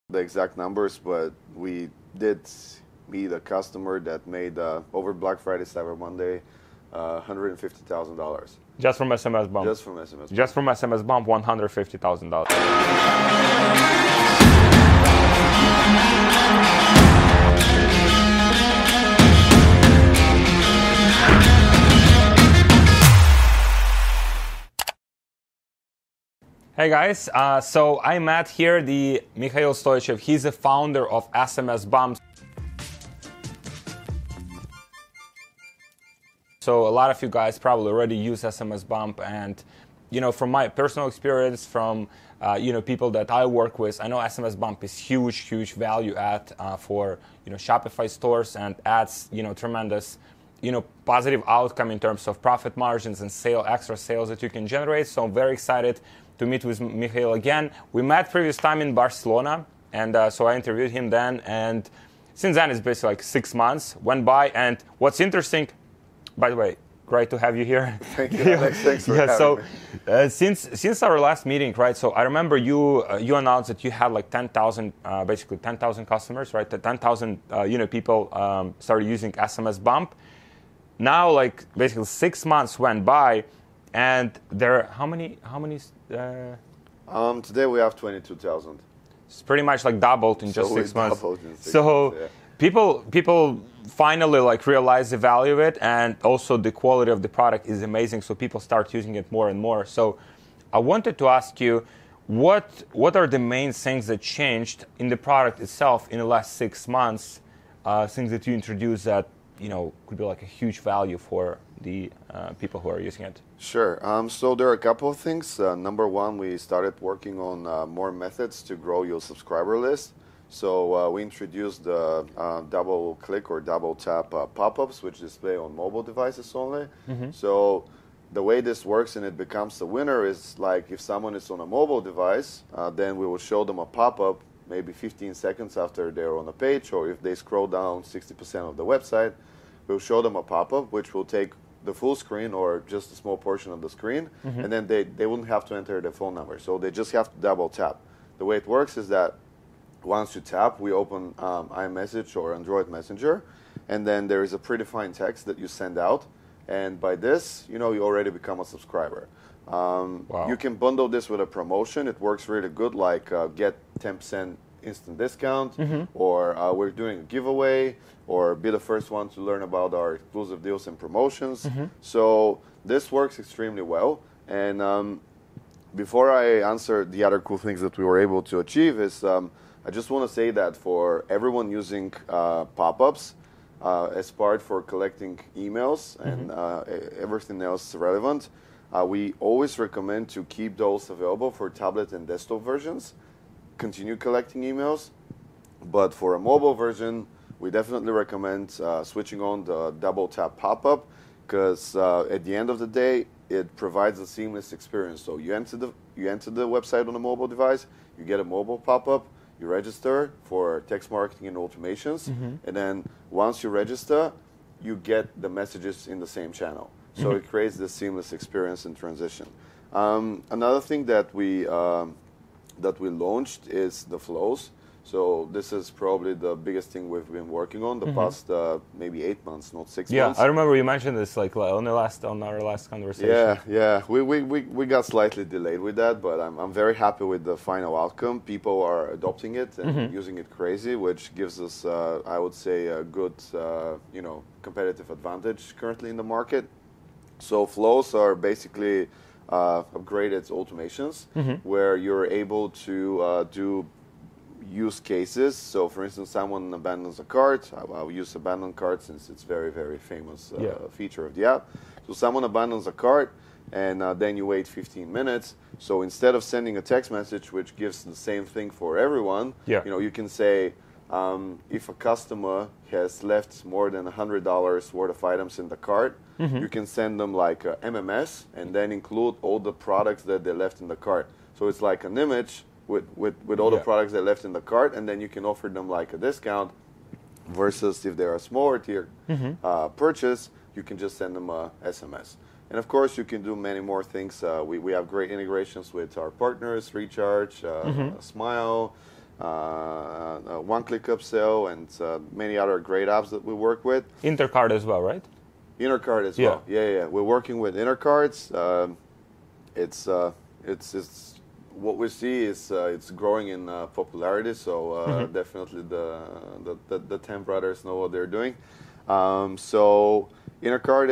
the exact numbers, but we did meet a customer that made over Black Friday, Cyber Monday, $150,000. Just from SMS Bump? Just from SMS Bump. Just from SMS Bump, $150,000. Hey guys, so I met here the Mikhail Stoichev. He's the founder of SMS Bump. So a lot of you guys probably already use SMS Bump, and from my personal experience, from people that I work with, I know SMS Bump is huge value add for Shopify stores, and adds tremendous positive outcome in terms of profit margins and extra sales that you can generate. So I'm very excited to meet with Mikhail again. We met previous time in Barcelona, and so I interviewed him then, and since then it's basically like 6 months went by. And what's interesting, by the way, great to have you here. Thank you, Alex. Thanks for having me. Since our last meeting, right? So I remember you announced that you had like 10,000, basically 10,000 customers, right? That 10,000 people started using SMS Bump. Now, like basically 6 months went by, and there are how many? Today we have 22,000. It's pretty much like doubled in just 6 months. So yeah. People finally like realize the value of it, and also the quality of the product is amazing. So people start using it more and more. So I wanted to ask you, what are the main things that changed in the product itself in the last 6 months? Things that you introduced that could be like a huge value for the people who are using it. Sure. So there are a couple of things. Number one, we started working on more methods to grow your subscriber list. So we introduced the double click or double tap pop-ups, which display on mobile devices only. Mm-hmm. So the way this works and it becomes a winner is like if someone is on a mobile device, then we will show them a pop-up maybe 15 seconds after they're on a page, or if they scroll down 60% of the website, we'll show them a pop-up which will take the full screen or just a small portion of the screen, mm-hmm. and then they wouldn't have to enter their phone number. So they just have to double tap. The way it works is that once you tap, we open iMessage or Android Messenger, and then there is a predefined text that you send out, and by this, you already become a subscriber. Wow. You can bundle this with a promotion. It works really good, like get 10% instant discount, mm-hmm. or we're doing a giveaway, or be the first one to learn about our exclusive deals and promotions. Mm-hmm. So this works extremely well. And before I answer the other cool things that we were able to achieve is I just want to say that for everyone using pop-ups as part for collecting emails, mm-hmm. and everything else relevant, we always recommend to keep those available for tablet and desktop versions. Continue collecting emails, but for a mobile version, we definitely recommend switching on the double tap pop-up, because at the end of the day, it provides a seamless experience. So you enter the website on a mobile device, you get a mobile pop-up, you register for text marketing and automations, mm-hmm. and then once you register, you get the messages in the same channel. So mm-hmm. it creates this seamless experience and transition. Another thing that we launched is the flows. So this is probably the biggest thing we've been working on the mm-hmm. past maybe 8 months, not 6 months. Yeah, I remember you mentioned this like on our last conversation. Yeah. We got slightly delayed with that, but I'm very happy with the final outcome. People are adopting it and mm-hmm. using it crazy, which gives us, I would say, a good competitive advantage currently in the market. So flows are basically upgraded automations, mm-hmm. where you're able to do use cases. So for instance, someone abandons a cart. I'll use abandoned cart since it's very, very famous feature of the app. So someone abandons a cart, and then you wait 15 minutes. So instead of sending a text message, which gives the same thing for everyone, you can say, if a customer has left more than $100 worth of items in the cart, mm-hmm. you can send them like a MMS and then include all the products that they left in the cart. So it's like an image with all the products they left in the cart, and then you can offer them like a discount, versus if they're a smaller tier mm-hmm. Purchase, you can just send them a SMS. And of course, you can do many more things. We have great integrations with our partners, Recharge, mm-hmm. Smile. one-click upsell, and many other great apps that we work with. Intercard as well, right? Intercard as well. Yeah. We're working with Intercards. It's what we see is it's growing in popularity. So definitely the 10 brothers know what they're doing. So Intercard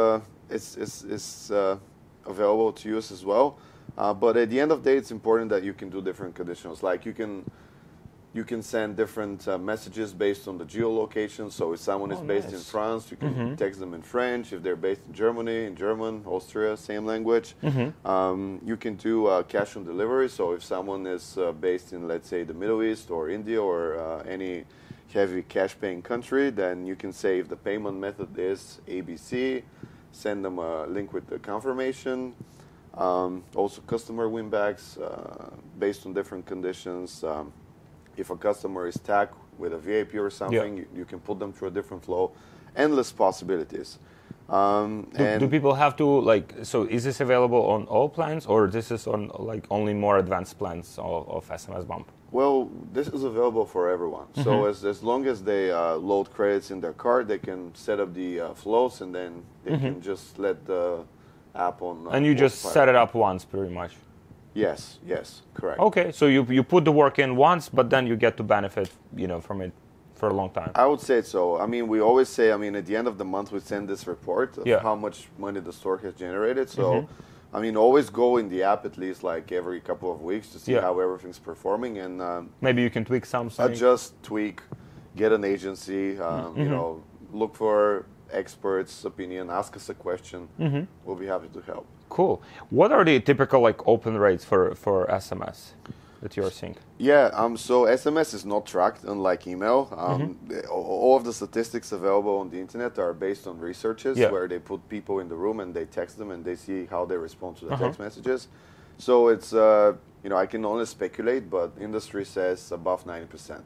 is available to use as well. But at the end of the day, it's important that you can do different conditions. Like you can send different messages based on the geolocation. So if someone is based in France, you can text them in French. If they're based in Germany, in German, Austria, same language. You can do cash on delivery. So if someone is based in, let's say, the Middle East or India or any heavy cash paying country, then you can say if the payment method is ABC, send them a link with the confirmation. Also customer winbacks based on different conditions. If a customer is tagged with a VIP or something, you can put them through a different flow. Endless possibilities. Do people have to so is this available on all plans, or this is on only more advanced plans of SMS Bump? Well, this is available for everyone. So as long as they load credits in their card, they can set up the flows, and then they can just let the app on. And you just set it up once, pretty much. Yes, correct. Okay, so you put the work in once, but then you get to benefit, from it for a long time. I would say so. I mean, we always say, at the end of the month, we send this report of how much money the store has generated. So, always go in the app at least every couple of weeks to see how everything's performing, and maybe you can tweak something. Adjust, tweak, get an agency. Look for experts' opinion. Ask us a question. We'll be happy to help. Cool. What are the typical open rates for SMS that you're seeing? Yeah, so SMS is not tracked, unlike email. All of the statistics available on the internet are based on researches where they put people in the room and they text them and they see how they respond to the text messages. So it's, I can only speculate, but industry says above 90%.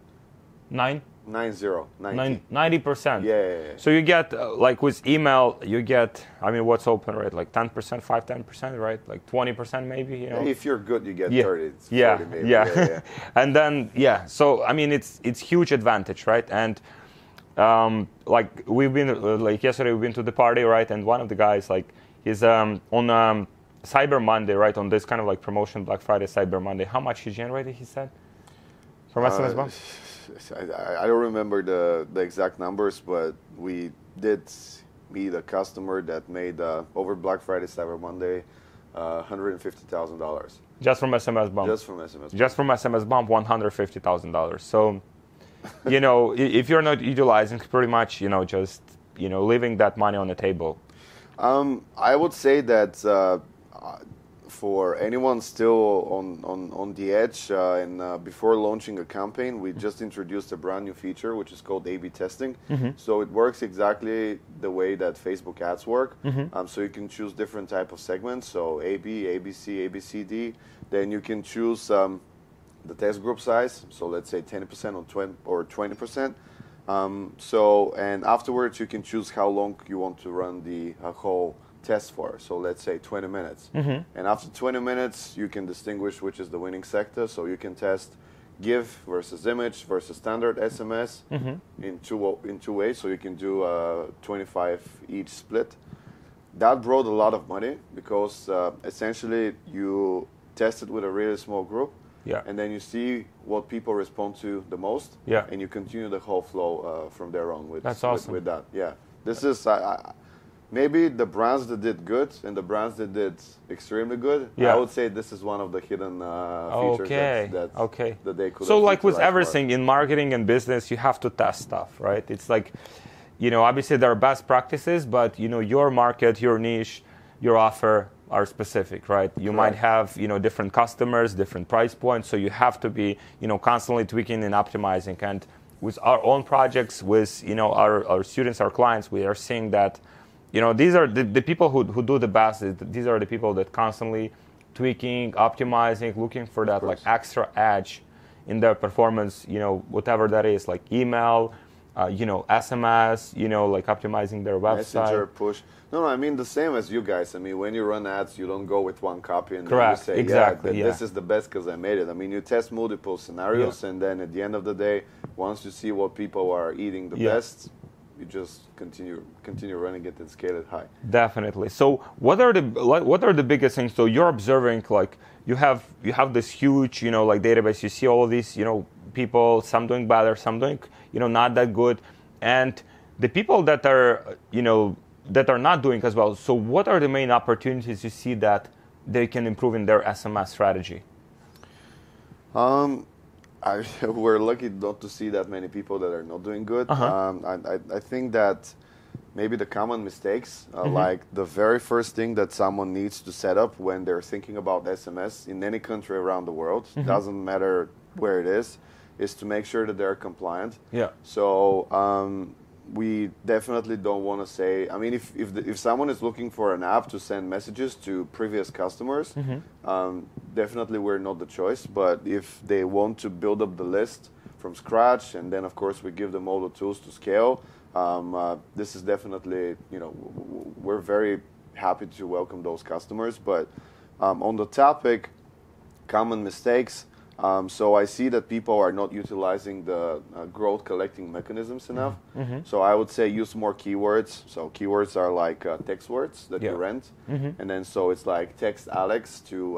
90%. Yeah. So you get, with email, you get, what's open rate? 10%, 5-10%, right? 20% maybe, If you're good, you get 30, 40 maybe. Yeah. And then, so, it's huge advantage, right? And, we've been, yesterday we've been to the party, right? And one of the guys, he's on Cyber Monday, right? On this kind of promotion, Black Friday, Cyber Monday. How much he generated, he said, from SMS Bump? I don't remember the exact numbers, but we did meet a customer that made over Black Friday, Cyber Monday, $150,000. Just from SMS Bump. Just from SMS Bump. Just from SMS Bump, $150,000. So, if you're not utilizing, pretty much, just leaving that money on the table. I would say that. For anyone still on the edge and before launching a campaign, we just introduced a brand new feature which is called A/B testing. So it works exactly the way that Facebook ads work. So you can choose different type of segments. So AB, ABC, ABCD. Then you can choose the test group size. So let's say 10% or 20%. And afterwards you can choose how long you want to run the whole test for. So let's say 20 minutes. And after 20 minutes, you can distinguish which is the winning sector. So you can test GIF versus image versus standard SMS in two ways. So you can do 25 each split. That brought a lot of money because essentially you test it with a really small group. And then you see what people respond to the most. And you continue the whole flow from there on with, That's awesome. with that. Yeah. This is... maybe the brands that did good and the brands that did extremely good, I would say this is one of the hidden features that they could. So with everything in marketing and business, you have to test stuff, right? It's obviously there are best practices, but your market, your niche, your offer are specific, right? You might have, different customers, different price points, so you have to be, constantly tweaking and optimizing. And with our own projects, with, our students, our clients, we are seeing that these are the people who do the best. These are the people that constantly tweaking, optimizing, looking for that extra edge in their performance. Whatever that is, like email, SMS, like optimizing their website. Messenger, push. No, I mean the same as you guys. I mean, when you run ads, you don't go with one copy and then you Correct. say, Exactly. yeah, this is the best because I made it. I mean, you test multiple scenarios, and then at the end of the day, once you see what people are eating the best, you just continue running it and scale it high. Definitely. So what are the biggest things? So you're observing, like you have this huge database. You see all of these people, some doing better, some doing not that good, and the people that are that are not doing as well. So what are the main opportunities you see that they can improve in their SMS strategy? We're lucky not to see that many people that are not doing good. I think that maybe the common mistakes, like the very first thing that someone needs to set up when they're thinking about SMS in any country around the world, doesn't matter where it is to make sure that they're compliant. Yeah. So we definitely don't want to say. I mean, if someone is looking for an app to send messages to previous customers, definitely we're not the choice. But if they want to build up the list from scratch, and then of course we give them all the tools to scale, this is definitely we're very happy to welcome those customers. But on the topic, common mistakes. So I see that people are not utilizing the growth collecting mechanisms enough. So I would say use more keywords. So keywords are like text words that you rent. And then so it's like text Alex to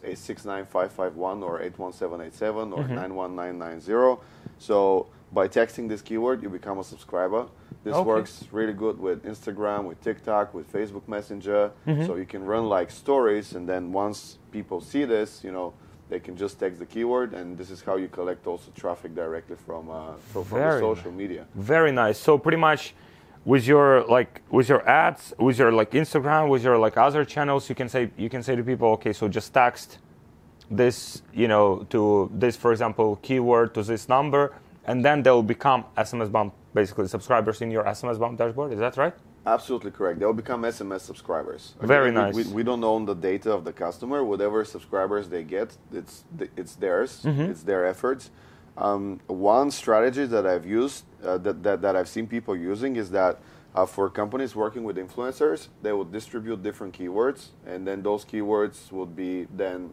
69551 or 81787 or 91990. So by texting this keyword, you become a subscriber. This works really good with Instagram, with TikTok, with Facebook Messenger. So you can run like stories, and then once people see this, they can just text the keyword, and this is how you collect also traffic directly from the social media. Very nice. So pretty much with your ads, with your Instagram, with your other channels, you can say to people, okay, so just text this, to this, for example, keyword to this number, and then they'll become SMS Bump, basically subscribers in your SMS Bump dashboard. Is that right? Absolutely correct. They'll become SMS subscribers. Okay? Very nice. We don't own the data of the customer. Whatever subscribers they get, it's theirs. It's their efforts. One strategy that I've used, that I've seen people using, is that for companies working with influencers, they will distribute different keywords, and then those keywords would be then,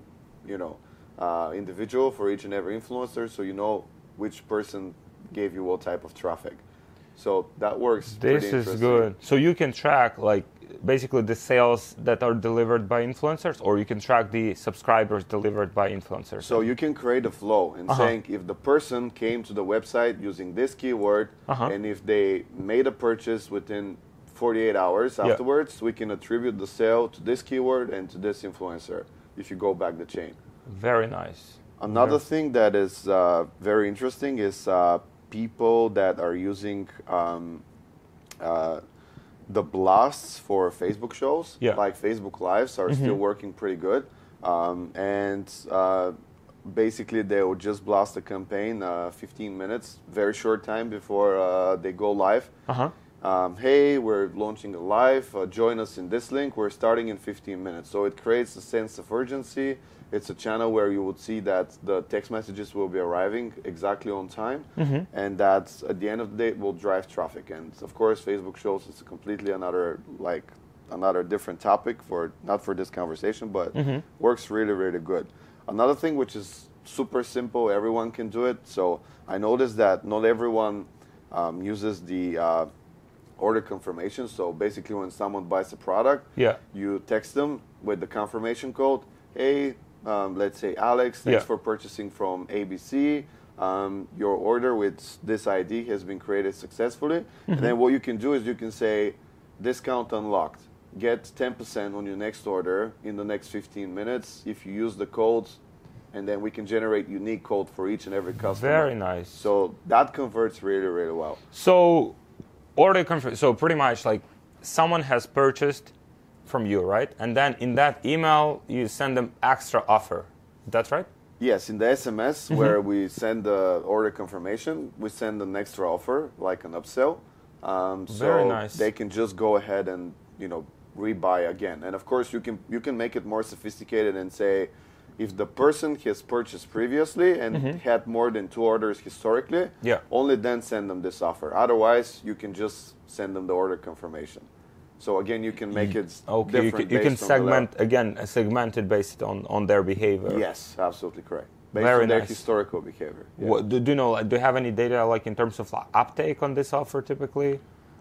individual for each and every influencer, so you know which person gave you what type of traffic. So that works. This is good. So you can track basically the sales that are delivered by influencers, or you can track the subscribers delivered by influencers. So you can create a flow and saying if the person came to the website using this keyword, and if they made a purchase within 48 hours afterwards, we can attribute the sale to this keyword and to this influencer if you go back the chain. Very nice. Another thing that is very interesting is people that are using the blasts for Facebook shows, like Facebook Lives, are still working pretty good. And basically, they will just blast a campaign 15 minutes, very short time before they go live. Hey, we're launching a live. Join us in this link. We're starting in 15 minutes. So it creates a sense of urgency. It's a channel where you would see that the text messages will be arriving exactly on time, and that at the end of the day it will drive traffic. And of course, Facebook shows is completely another different topic not for this conversation, but works really, really good. Another thing which is super simple, everyone can do it. So I noticed that not everyone uses the order confirmation. So basically, when someone buys a product, you text them with the confirmation code. Hey, let's say Alex, thanks for purchasing from ABC. Your order with this ID has been created successfully. And then what you can do is you can say, discount unlocked. Get 10% on your next order in the next 15 minutes if you use the codes, and then we can generate unique code for each and every customer. Very nice. So that converts really, really well. So so pretty much like someone has purchased from you, right? And then in that email, you send them extra offer. That's right? Yes, in the SMS where we send the order confirmation, we send an extra offer, like an upsell. Very nice. They can just go ahead and rebuy again. And of course, you can make it more sophisticated and say, if the person has purchased previously and had more than 2 orders historically, only then send them this offer. Otherwise, you can just send them the order confirmation. So again, you can make it different. You can segment it based on their behavior. Yes, absolutely correct. Based on their historical behavior. Yeah. What, do you know? Do you have any data like in terms of uptake on this offer typically?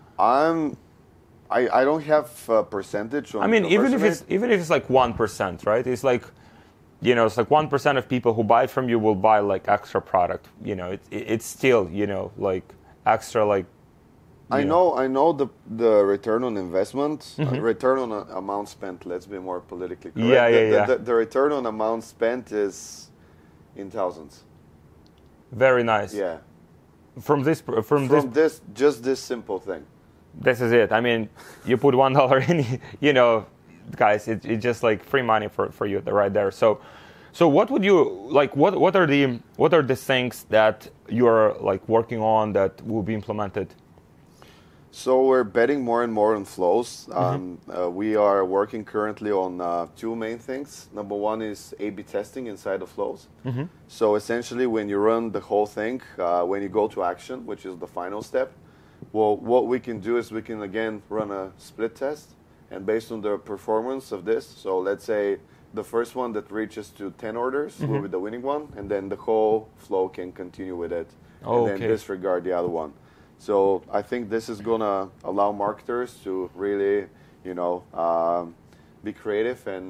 I don't have a percentage on. I mean, even if it's like 1%, right? It's like, it's like 1% of people who buy from you will buy like extra product. It's still like extra like. I know the return on investment, return on amount spent. Let's be more politically correct. The return on amount spent is in thousands. Very nice. Yeah. From this just this simple thing. This is it. I mean, you put $1 in, guys, it's just like free money for you right there. So what would you like? What are the things that you're like working on that will be implemented? So we're betting more and more on flows. We are working currently on 2 main things. Number one is A/B testing inside of flows. So essentially, when you run the whole thing, when you go to action, which is the final step, well, what we can do is we can again run a split test, and based on the performance of this, so let's say the first one that reaches to 10 orders will be the winning one, and then the whole flow can continue with it, and then disregard the other one. So I think this is going to allow marketers to really, be creative and,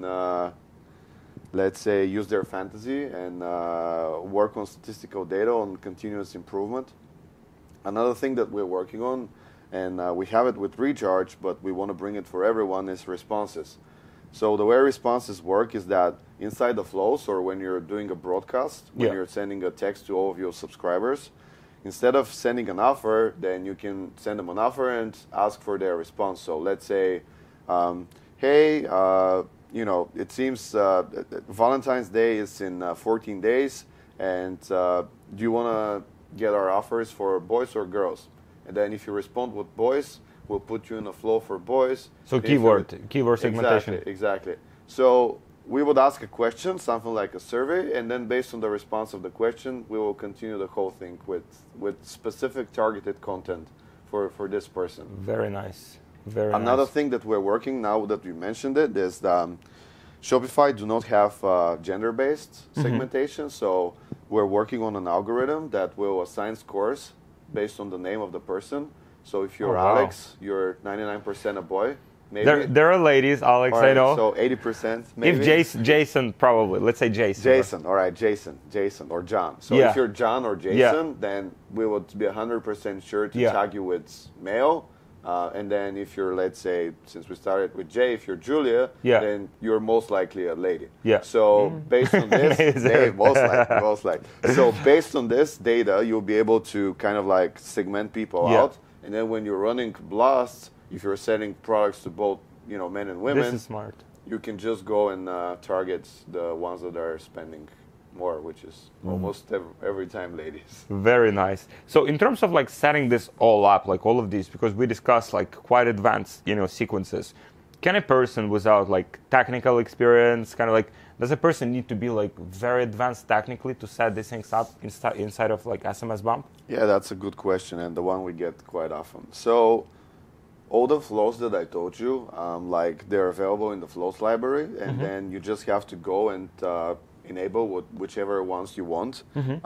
let's say, use their fantasy and work on statistical data on continuous improvement. Another thing that we're working on, and we have it with Recharge, but we want to bring it for everyone, is responses. So the way responses work is that inside the flows, or when you're doing a broadcast, when you're sending a text to all of your subscribers, instead of sending an offer, then you can send them an offer and ask for their response. So let's say, hey, it seems Valentine's Day is in 14 days, and do you want to get our offers for boys or girls? And then if you respond with boys, we'll put you in a flow for boys. So keyword segmentation. Exactly. So we would ask a question, something like a survey, and then based on the response of the question, we will continue the whole thing with specific targeted content for this person. Very nice. Another thing that we're working now that you mentioned it is Shopify do not have gender-based segmentation, so we're working on an algorithm that will assign scores based on the name of the person. So if you're Alex, you're 99% a boy. Maybe. There are ladies, Alex, right, I know. So 80% maybe. If Jason, probably. Let's say Jason. Jason, all right, Jason, or John. So if you're John or Jason, then we would be 100% sure to tag you with male. And then if you're, let's say, since we started with Jay, if you're Julia, then you're most likely a lady. Yeah. So based on this, most likely. So based on this data, you'll be able to kind of like segment people out. And then when you're running blasts, if you're selling products to both, men and women, this is smart. You can just go and target the ones that are spending more, which is almost every time ladies. Very nice. So in terms of like setting this all up, like all of these, because we discussed like quite advanced, sequences, can a person without like technical experience, kind of like, does a person need to be like very advanced technically to set these things up inside of like SMS Bump? Yeah, that's a good question, and the one we get quite often. So all the flows that I told you, they're available in the flows library, and then you just have to go and enable whichever ones you want.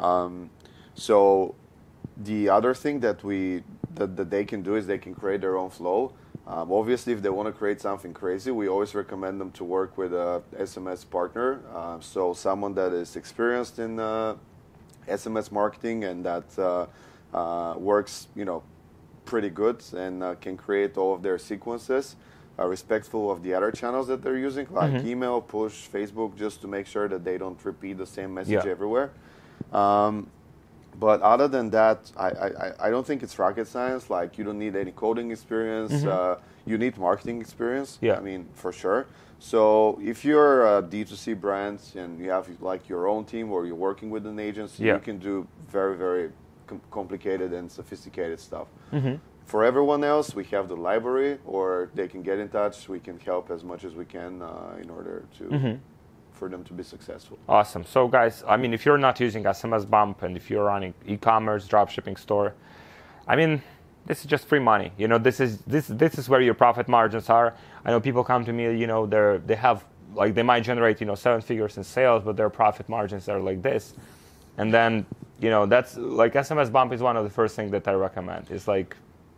So the other thing that they can do is they can create their own flow. Obviously, if they want to create something crazy, we always recommend them to work with a SMS partner. So someone that is experienced in SMS marketing and that works, pretty good and can create all of their sequences. Respectful of the other channels that they're using, like email, push, Facebook, just to make sure that they don't repeat the same message everywhere. But other than that, I don't think it's rocket science. Like, you don't need any coding experience. You need marketing experience. Yeah. I mean, for sure. So if you're a D2C brand and you have like your own team or you're working with an agency, you can do very, very complicated and sophisticated stuff. For everyone else, we have the library, or they can get in touch. We can help as much as we can in order to for them to be successful. Awesome. So guys, I mean, if you're not using SMS Bump and if you're running e-commerce, dropshipping store, I mean, this is just free money. You know, this is where your profit margins are. I know people come to me, you know, they have, like, they might generate, you know, 7 figures in sales, but their profit margins are like this. And then, you know, that's like SMS Bump is one of the first things that I recommend. It's like,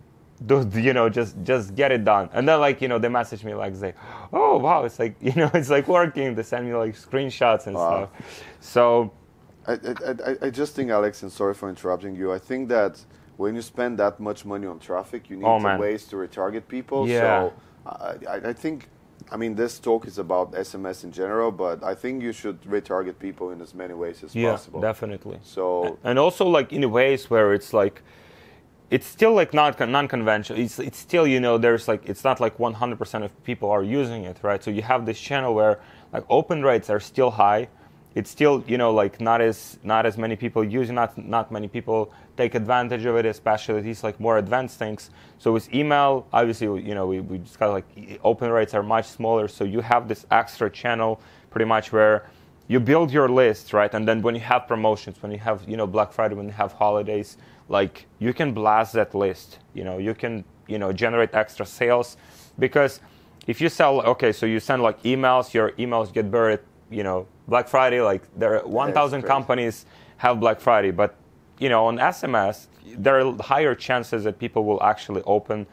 you know, just get it done. And then, like, you know, they message me like, say, oh wow, it's like, you know, it's like working. They send me like screenshots and stuff. So I just think, Alex, and sorry for interrupting you, I think that when you spend that much money on traffic, you need ways to retarget people. Yeah. So I think, I mean, this talk is about SMS in general, but I think you should retarget people in as many ways as possible. Yeah, definitely. So, and also, like, in ways where it's like, it's still like not non-conventional. It's still, you know, there's like, it's not like 100% of people are using it, right? So you have this channel where like open rates are still high. It's still, you know, like not as many people use it, not many people take advantage of it, especially these like more advanced things. So with email, obviously, you know, we just got like open rates are much smaller. So you have this extra channel pretty much where you build your list, right? And then when you have promotions, when you have, you know, Black Friday, when you have holidays, like you can blast that list. You know, you can, you know, generate extra sales, because if you sell, okay, so you send like emails, your emails get buried, you know, Black Friday, like there are 1,000 companies have Black Friday, but, you know, on SMS, there are higher chances that people will actually open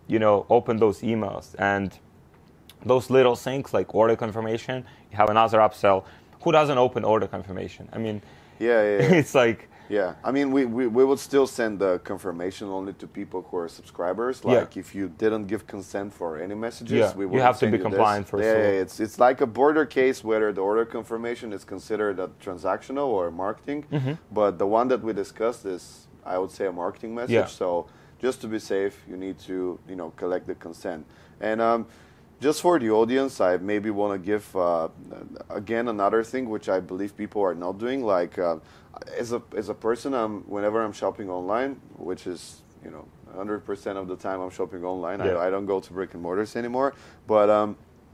those emails. And those little things like order confirmation, you have another upsell. Who doesn't open order confirmation? I mean, yeah. It's like, yeah, I mean, we would still send the confirmation only to people who are subscribers. Like, if you didn't give consent for any messages, we would. You have to be compliant for sure. Yeah, it's like a border case whether the order confirmation is considered a transactional or marketing. Mm-hmm. But the one that we discussed is, I would say, a marketing message. Yeah. So just to be safe, you need to, you know, collect the consent. And just for the audience, I maybe want to give again another thing which I believe people are not doing. Like, as a person, whenever I'm shopping online, which is, you know, 100% of the time I'm shopping online. Yeah. I don't go to brick and mortars anymore. But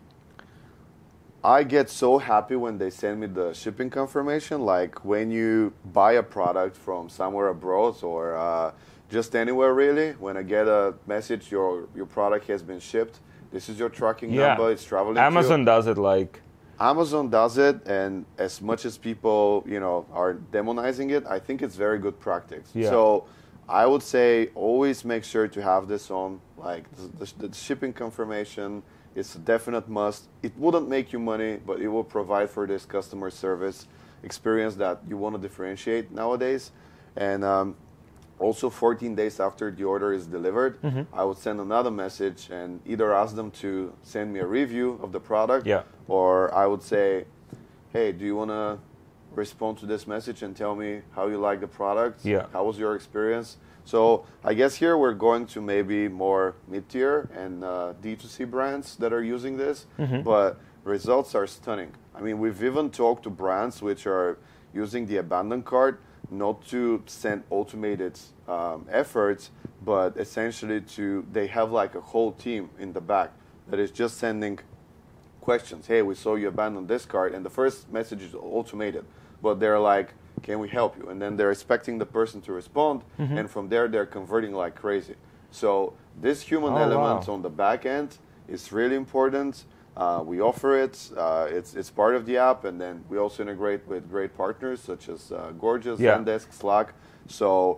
I get so happy when they send me the shipping confirmation. Like when you buy a product from somewhere abroad or just anywhere really, when I get a message, your product has been shipped. This is your tracking number. It's traveling. Amazon does it like. Amazon does it, and as much as people, you know, are demonizing it, I think it's very good practice. Yeah. So I would say always make sure to have this on. Like the shipping confirmation is a definite must. It wouldn't make you money, but it will provide for this customer service experience that you want to differentiate nowadays. And also 14 days after the order is delivered, I would send another message and either ask them to send me a review of the product, or I would say, hey, do you want to respond to this message and tell me how you like the product? Yeah. How was your experience? So I guess here we're going to maybe more mid-tier and D2C brands that are using this, but results are stunning. I mean, we've even talked to brands which are using the abandoned cart, not to send automated efforts, but essentially they have like a whole team in the back that is just sending questions. Hey, we saw you abandon this cart, and the first message is automated, but they're like, can we help you? And then they're expecting the person to respond, and from there they're converting like crazy. So this human element on the back end is really important. We offer it. It's part of the app, and then we also integrate with great partners such as Gorgias, Zendesk, Slack. So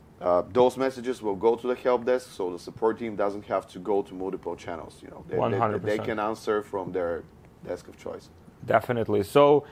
those messages will go to the help desk, so the support team doesn't have to go to multiple channels. You know, 100%. They can answer from their desk of choice. Definitely. So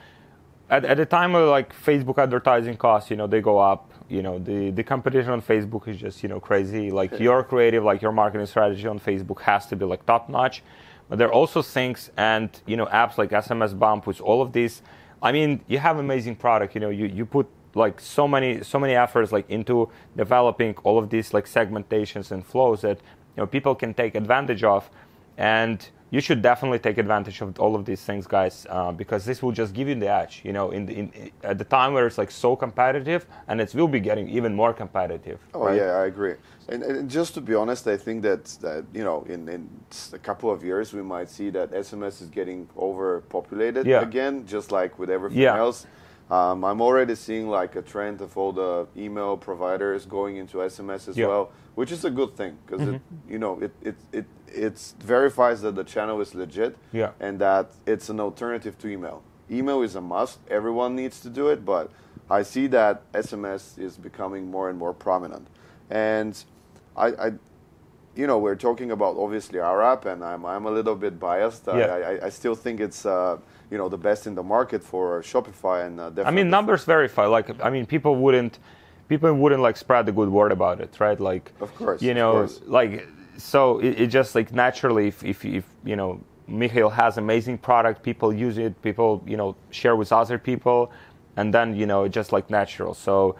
at the time of like Facebook advertising costs, you know, they go up. You know, the competition on Facebook is just, you know, crazy. Like your creative, like your marketing strategy on Facebook has to be like top notch. But there are also things and, you know, apps like SMS Bump, which all of these, I mean, you have amazing product. You know, you put like so many efforts like into developing all of these like segmentations and flows that, you know, people can take advantage of. And you should definitely take advantage of all of these things, guys, because this will just give you the edge. You know, at the time where it's like so competitive, and it will be getting even more competitive. Oh right? yeah, I agree. And just to be honest, I think that you know, in a couple of years, we might see that SMS is getting overpopulated again, just like with everything else. I'm already seeing like a trend of all the email providers going into SMS as well, which is a good thing because you know, it verifies that the channel is legit and that it's an alternative to email. Email is a must; everyone needs to do it, but I see that SMS is becoming more and more prominent. And I you know, we're talking about obviously our app, and I'm a little bit biased. I still think it's you know, the best in the market for Shopify, and definitely. I mean, numbers verify. Like, I mean, people wouldn't like spread the good word about it, right? Like, of course, you know, like, so it just like naturally, if you know, Mikhail has amazing product, people use it, people, you know, share with other people, and then, you know, it's just like natural. So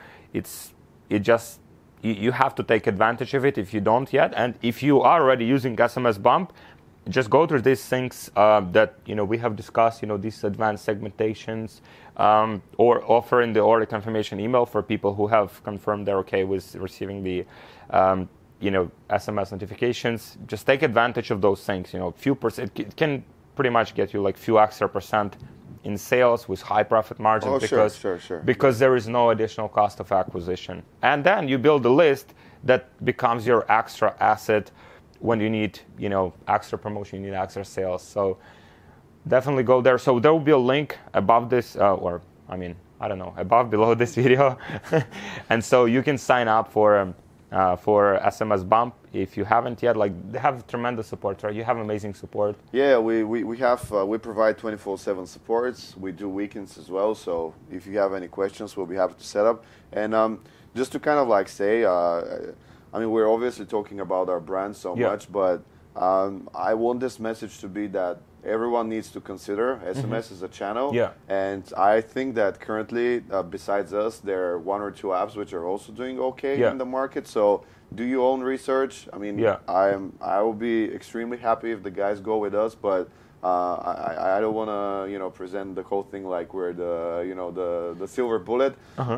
you have to take advantage of it if you don't yet. And if you are already using SMS Bump, just go through these things that, you know, we have discussed, you know, these advanced segmentations, or offering the order confirmation email for people who have confirmed they're okay with receiving the, you know, SMS notifications. Just take advantage of those things. You know, few percent, it can pretty much get you like few extra percent in sales with high profit margin because there is no additional cost of acquisition. And then you build a list that becomes your extra asset when you need, you know, extra promotion, you need extra sales. So definitely go there. So there will be a link above this, or I mean, I don't know, below this video. And so you can sign up for SMS Bump if you haven't yet. Like, they have tremendous support, right? You have amazing support. Yeah, we have we provide 24/7 supports. We do weekends as well. So if you have any questions, we'll be happy to set up. And just to kind of like say, I mean, we're obviously talking about our brand so much, but I want this message to be that everyone needs to consider SMS as a channel. And I think that currently, besides us, there are one or two apps which are also doing okay in the market. So do your own research. I mean, I will be extremely happy if the guys go with us, but I don't want to, you know, present the whole thing like we're the, you know, the silver bullet.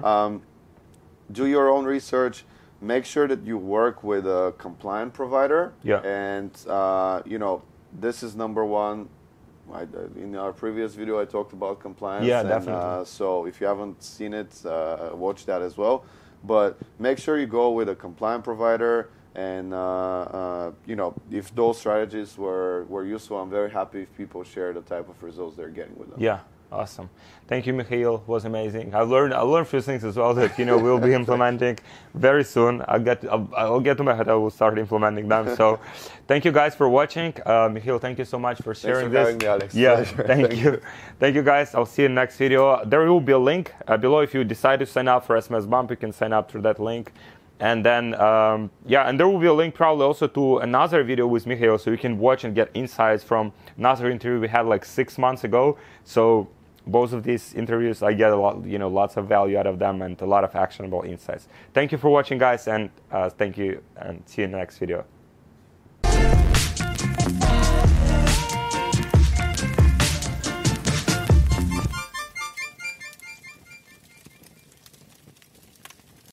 Do your own research. Make sure that you work with a compliant provider. And you know, this is number one. In our previous video, I talked about compliance. Definitely. So if you haven't seen it, watch that as well. But make sure you go with a compliant provider. And you know, if those strategies were useful, I'm very happy if people share the type of results they're getting with them. Awesome. Thank you, Mikhail. It was amazing. I learned a few things as well that, you know, we'll be implementing very soon. I'll get to my head. I will start implementing them. So thank you guys for watching. Mikhail, thank you so much for sharing this. Thanks for having me, Alex. Yeah, thank you. Thank you, guys. I'll see you in the next video. There will be a link below. If you decide to sign up for SMS Bump, you can sign up through that link. And then, and there will be a link probably also to another video with Mikhail, so you can watch and get insights from another interview we had like 6 months ago. So both of these interviews, I get a lot, you know, lots of value out of them and a lot of actionable insights. Thank you for watching, guys, and thank you, and see you in the next video.